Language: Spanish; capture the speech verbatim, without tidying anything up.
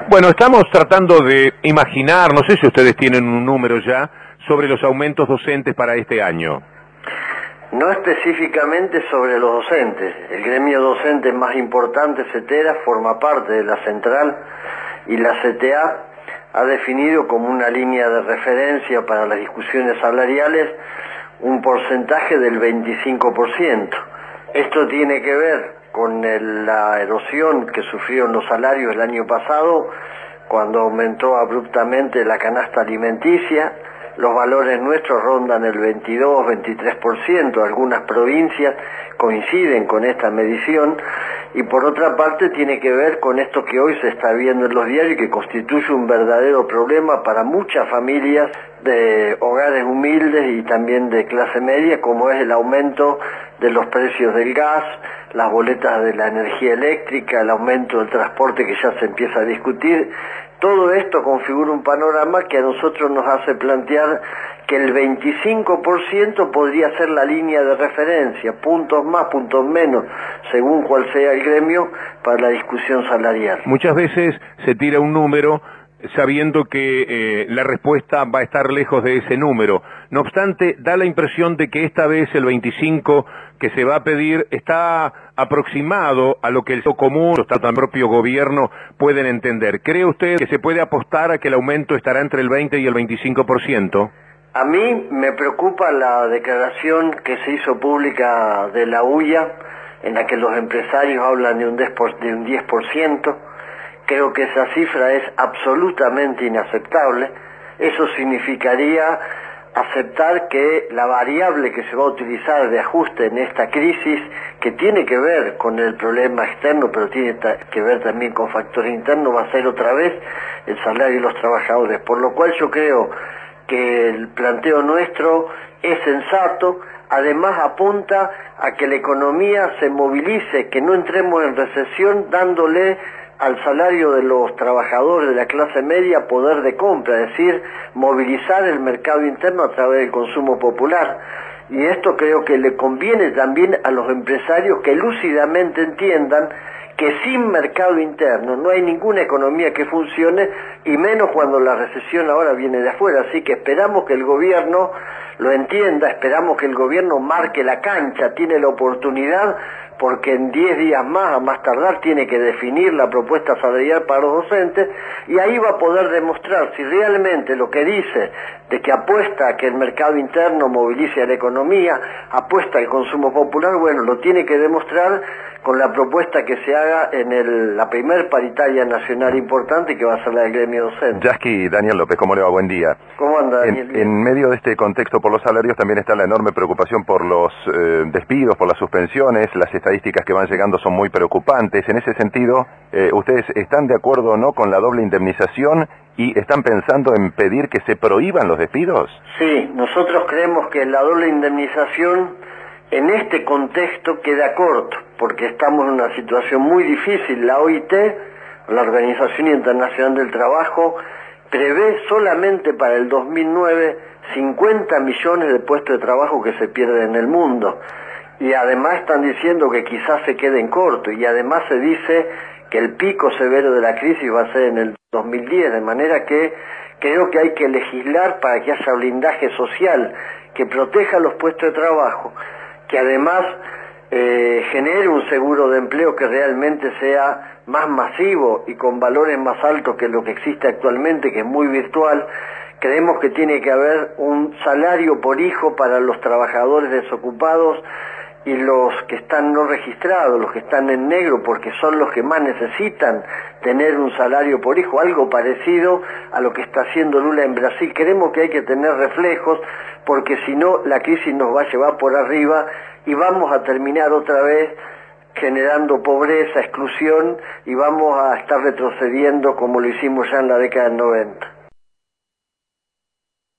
Bueno, estamos tratando de imaginar, no sé si ustedes tienen un número ya, sobre los aumentos docentes para este año. No específicamente sobre los docentes. El gremio docente más importante, CETERA, forma parte de la central y la C T A ha definido como una línea de referencia para las discusiones salariales un porcentaje del veinticinco por ciento. Esto tiene que ver con el, la erosión que sufrieron los salarios el año pasado, cuando aumentó abruptamente la canasta alimenticia. Los valores nuestros rondan el veintidós, veintitrés por ciento, algunas provincias coinciden con esta medición, y por otra parte tiene que ver con esto que hoy se está viendo en los diarios y que constituye un verdadero problema para muchas familias de hogares humildes y también de clase media, como es el aumento de los precios del gas, las boletas de la energía eléctrica, el aumento del transporte que ya se empieza a discutir. Todo esto configura un panorama que a nosotros nos hace plantear que el veinticinco por ciento podría ser la línea de referencia, puntos más, puntos menos, según cuál sea el gremio, para la discusión salarial. Muchas veces se tira un número sabiendo que eh, la respuesta va a estar lejos de ese número. No obstante, da la impresión de que esta vez el veinticinco que se va a pedir está aproximado a lo que el común, hasta el propio gobierno pueden entender. ¿Cree usted que se puede apostar a que el aumento estará entre el veinte y el veinticinco por ciento? A mí me preocupa la declaración que se hizo pública de la U I A, en la que los empresarios hablan de un diez por ciento. Creo que esa cifra es absolutamente inaceptable. Eso significaría aceptar que la variable que se va a utilizar de ajuste en esta crisis, que tiene que ver con el problema externo, pero tiene que ver también con factores internos, va a ser otra vez el salario de los trabajadores. Por lo cual yo creo que el planteo nuestro es sensato. Además apunta a que la economía se movilice, que no entremos en recesión, dándole al salario de los trabajadores de la clase media poder de compra, es decir, movilizar el mercado interno a través del consumo popular. Y esto creo que le conviene también a los empresarios que lúcidamente entiendan que sin mercado interno no hay ninguna economía que funcione, y menos cuando la recesión ahora viene de afuera. Así que esperamos que el gobierno lo entienda, esperamos que el gobierno marque la cancha, tiene la oportunidad, porque en diez días más, a más tardar, tiene que definir la propuesta salarial para los docentes, y ahí va a poder demostrar si realmente lo que dice, de que apuesta a que el mercado interno movilice a la economía, apuesta al consumo popular, bueno, lo tiene que demostrar con la propuesta que se haga en el, la primer paritaria nacional importante, que va a ser la del gremio docente. Yasky, Daniel López, ¿cómo le va? Buen día. ¿Cómo anda, Daniel? En, en medio de este contexto por los salarios también está la enorme preocupación por los eh, despidos, por las suspensiones. Las estadísticas que van llegando son muy preocupantes. En ese sentido, eh, ¿ustedes están de acuerdo o no con la doble indemnización y están pensando en pedir que se prohíban los despidos? Sí, nosotros creemos que la doble indemnización en este contexto queda corto, porque estamos en una situación muy difícil. La O I T, la Organización Internacional del Trabajo, prevé solamente para el dos mil nueve cincuenta millones de puestos de trabajo que se pierden en el mundo. Y además están diciendo que quizás se queden cortos, y además se dice que el pico severo de la crisis va a ser en el dos mil diez, de manera que creo que hay que legislar para que haya blindaje social, que proteja los puestos de trabajo, que además eh, genere un seguro de empleo que realmente sea más masivo y con valores más altos que lo que existe actualmente, que es muy virtual. Creemos que tiene que haber un salario por hijo para los trabajadores desocupados y los que están no registrados, los que están en negro, porque son los que más necesitan tener un salario por hijo, algo parecido a lo que está haciendo Lula en Brasil. Creemos que hay que tener reflejos, porque si no la crisis nos va a llevar por arriba y vamos a terminar otra vez generando pobreza, exclusión, y vamos a estar retrocediendo como lo hicimos ya en la década del noventa.